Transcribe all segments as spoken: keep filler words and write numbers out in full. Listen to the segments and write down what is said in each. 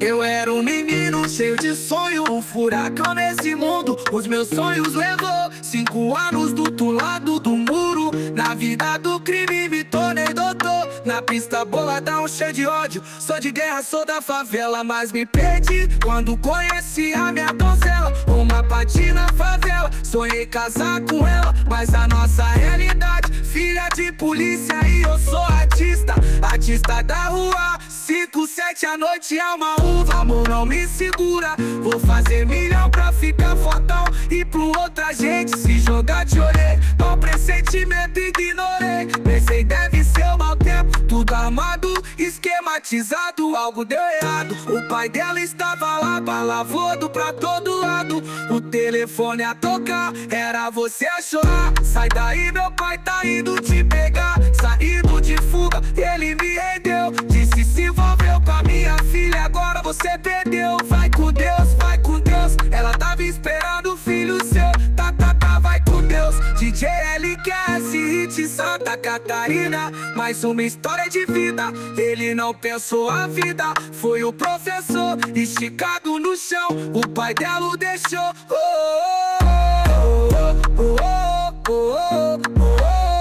Eu era um menino cheio de sonho, um furacão nesse mundo. Os meus sonhos levou cinco anos do outro lado do muro. Na vida do crime me tornei doutor. Na pista boladão cheio de ódio. Sou de guerra, sou da favela, mas me perdi quando conheci a minha donzela. Uma patina favela, sonhei casar com ela, mas a nossa realidade, filha de polícia e eu sou artista. Artista da rua, cinco, sete à noite é uma uva. Amor não me segura, vou fazer milhão pra ficar fortão. E pro outra gente se jogar te olhei. Mal pressentimento ignorei. Pensei deve ser o mau tempo, tudo armado, esquematizado. Algo deu errado, o pai dela estava lá, balavando pra todo lado. O telefone a tocar, era você a chorar. Sai daí, meu pai tá indo te pegar. Saindo de fuga, ele me rendeu. Disse se envolveu com a minha filha, agora você perdeu. Vai com Deus, vai com Deus. Ela tava esperando o filho seu. Tá, tá, tá, vai com Deus. D J L Q S Hit Santa Catarina. Mais uma história de vida. Ele não pensou a vida. Foi o professor esticado no chão. O pai dela o deixou. Oh, oh, oh, oh, oh, oh, oh.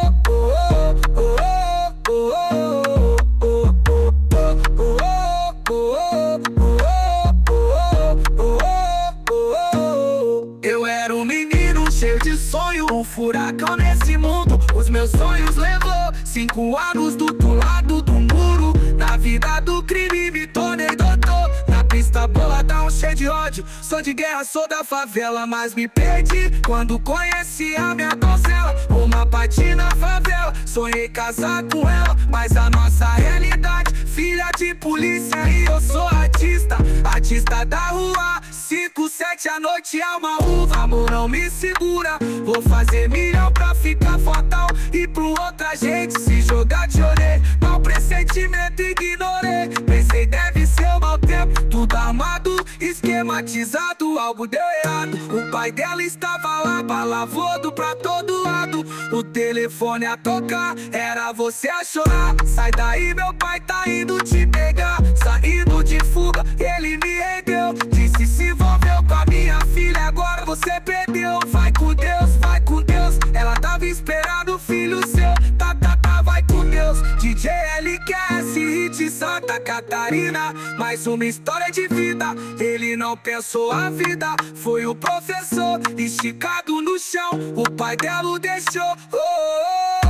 Eu era um menino cheio de sonho, um furacão nesse mundo. Os meus sonhos levou cinco anos do outro lado do muro. Na vida do crime me tornei doutor. Na pista boladão cheio de ódio. Sou de guerra, sou da favela, mas me perdi quando conheci a minha donzela. Uma patina favela, sonhei casar com ela, mas a nossa realidade, filha de polícia e eu sou artista. Artista da rua, cinco, sete à noite é uma uva. Amor não me segura, vou fazer milhão pra ficar fortão. E pro outra gente se jogar te olhei. Mal pressentimento ignorei. Pensei deve ser o mau tempo, tudo armado, esquematizado. Algo deu errado, o pai dela estava lá, balavando pra todo lado. O telefone a tocar, era você a chorar. Sai daí, meu pai tá indo te pegar. Saindo de fuga, ele me rendeu. Disse se envolveu com a minha filha, agora você perdeu. Vai com Deus, vai com Deus. Ela tava esperando o filho seu. Tá, tá, tá, vai com Deus. D J L Q S Hit Santa Catarina. Mais uma história de vida. Ele não pensou a vida. Foi o professor esticado no chão. O pai dela o deixou. Oh, oh, oh.